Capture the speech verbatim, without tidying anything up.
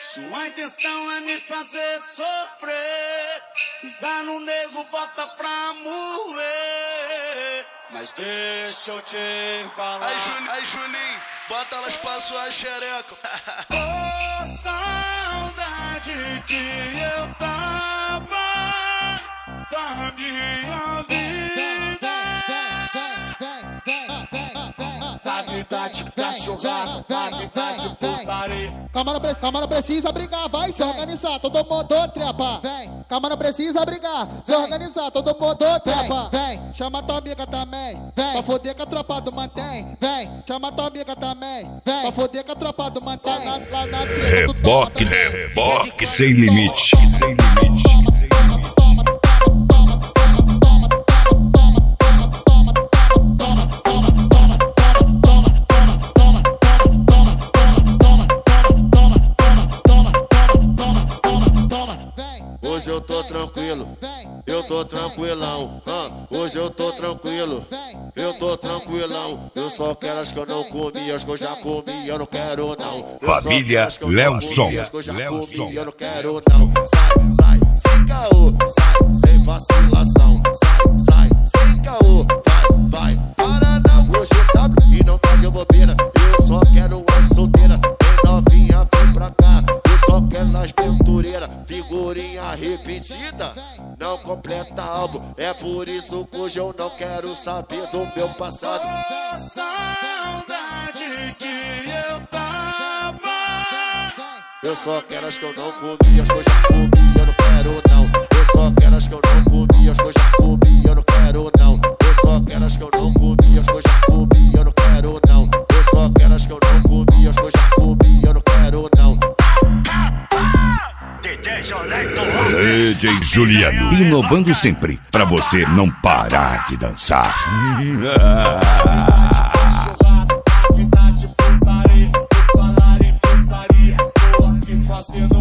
Sua intenção é me fazer sofrer, pisar no nego, bota pra morrer. Mas deixa eu te falar. Aí, Juninho, aí, Juninho, bota elas pra sua xereca. Oh, saudade que eu tava da minha vida. Da vida de cachorrada, da vida de putaria. Calma, não, calma, não precisa brigar, vai se organizar, todo mundo trepa. Calma, não precisa brigar, se organizar, todo mundo trepa. Vem, chama tua amiga também, vem, pra foder que a tropa do mantém. Vem, chama tua amiga também, vem, pra foder que a tropa do mantém. Lá, lá na Reboque, reboque sem limite, sem limite. Hoje eu tô tranquilo, eu tô tranquilão. Uh, hoje eu tô tranquilo, eu tô tranquilão. Eu só quero as que eu não comi, as que eu já comi, eu não quero não. Eu Família Leonson, Leonson, eu não quero não. Sai, sai, sem caô, sai, sem vacilação. Sai, sai, sem caô, vai, vai. Para não, hoje tá e não tá de bobeira. Eu só quero as solteiras, tem novinha, vem pra cá. Eu só quero as aventureiras, figurinha repetida, não completa álbum. É por isso que hoje eu não quero saber do meu passado. Oh, saudade que eu tava. Eu só quero as que eu não comi, as que eu já comi, eu não quero não. Eu só quero as que eu não comi, as que eu já comi, eu não quero não. Eu só quero as que eu não comi, as que eu já comi, eu não quero não. Eu só quero as que eu não comi, as que eu já comi, eu não quero não. D J Juliano, inovando sempre, pra você não parar de dançar. Vida de putaria, falar em putaria, tô aqui fazendo